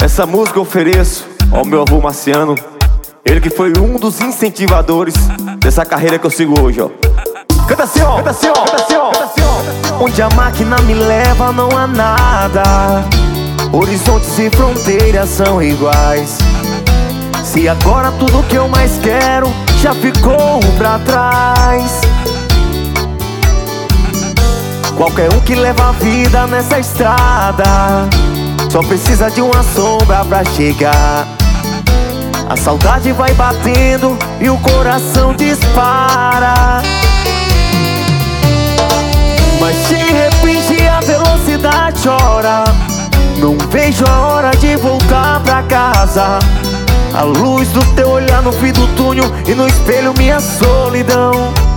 Essa música eu ofereço ao meu avô Marciano, ele que foi um dos incentivadores dessa carreira que eu sigo hoje, ó. Canta assim, ó, canta assim, ó, canta assim, ó, canta assim, ó. Onde a máquina me leva não há nada, horizontes e fronteiras são iguais. Se agora tudo que eu mais quero já ficou pra trás. Qualquer um que leva a vida nessa estrada só precisa de uma sombra pra chegar. A saudade vai batendo e o coração dispara. Mas de repente a velocidade chora. Não vejo a hora de voltar pra casa. A luz do teu olhar no fim do túnel e no espelho minha solidão.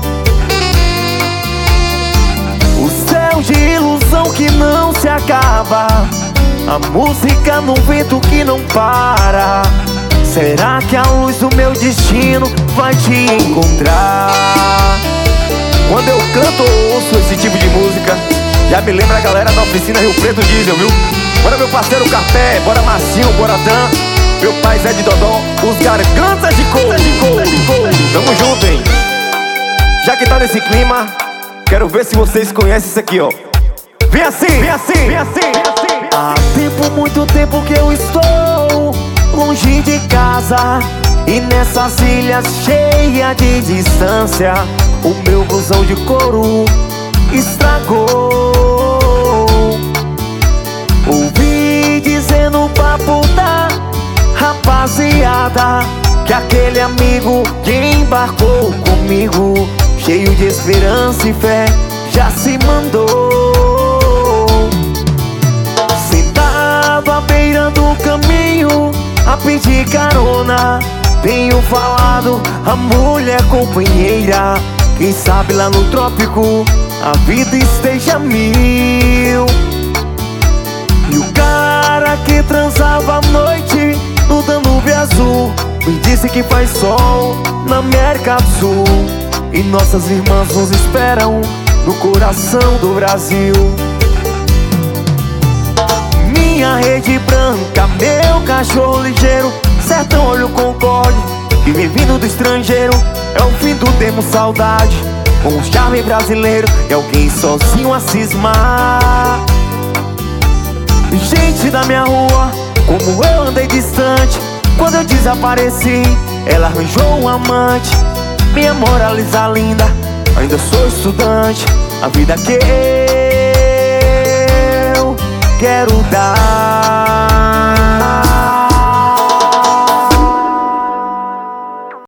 O céu de ilusão que não se acaba, a música no vento que não para. Será que a luz do meu destino vai te encontrar? Quando eu canto ou ouço esse tipo de música, já me lembra a galera da oficina Rio Preto Diesel, viu? Bora meu parceiro Carpé, bora Marcinho, bora Dan, meu pai Zé de Dodó, os gargantas de couro. Tamo junto, hein? Já que tá nesse clima, quero ver se vocês conhecem isso aqui, ó. Vem assim, vem assim, vem assim, vem assim. Há tempo, muito tempo que eu estou longe de casa, e nessas ilhas cheias de distância o meu blusão de couro estragou. Ouvi dizer no papo da rapaziada que aquele amigo que embarcou comigo, cheio de esperança e fé, já se mandou. Sentado à beira do caminho a pedir carona, tenho falado a mulher companheira. Quem sabe lá no trópico a vida esteja mil. E o cara que transava à noite no Danúbio Azul me disse que faz sol na América do Sul, e nossas irmãs nos esperam no coração do Brasil. Minha rede branca, meu cachorro ligeiro, sertão olho concorde, que vem vindo do estrangeiro. É o fim do termo saudade, com um charme brasileiro, é alguém sozinho a cismar. Gente da minha rua, como eu andei distante, quando eu desapareci, ela arranjou um amante. Minha Moraliza linda, ainda sou estudante, a vida que eu quero dar